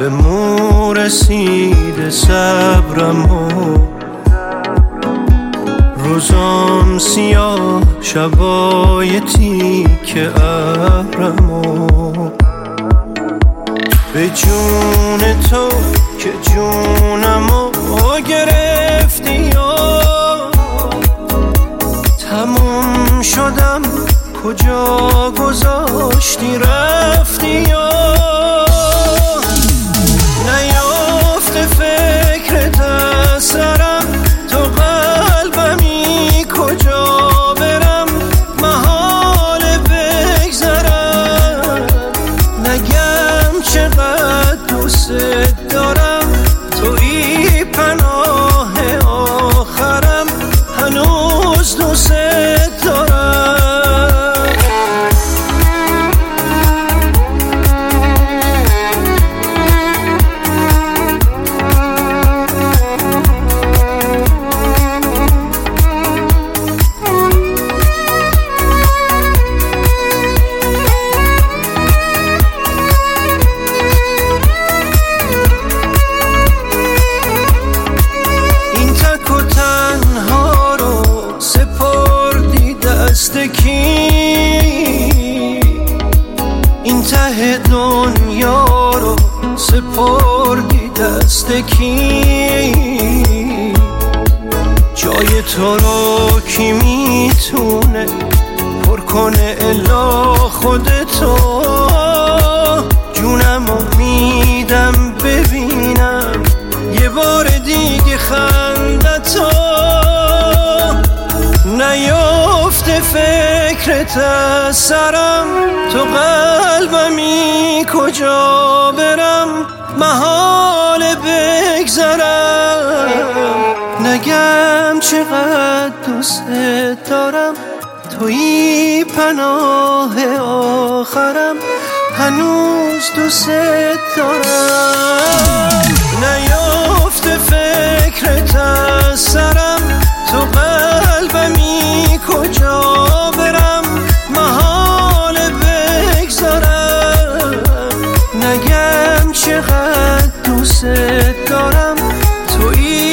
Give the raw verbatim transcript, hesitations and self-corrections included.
به مو رسیده صبرم و روزام سیاه شبای تیک ابرم و به جون تو که جونمو گرفتی یا تموم شدم کجا گذاشتی رفتی یا نیافته فکرت از سرم تو قلبمی کجا برم محال بگذرم نگم چقدر دوست دارم تویی پناه آخرم هنوز دوست دارم دست کی این ته دنیا رو سپردی دست کی جای تو رو کی میتونه پر کنه الا خودتو جونمو میدم ببینم یه بار دیگه خندتو نیافته فکرت از سرم تو قلبمی کجا برم محال بگذرم نگم چقدر دوست دارم تویی پناه آخرم هنوز دوست دارم نیافته فکرت از سرم تو قلبمی کجا برم محال بگذارم نگم چقدر دوست دارم تویی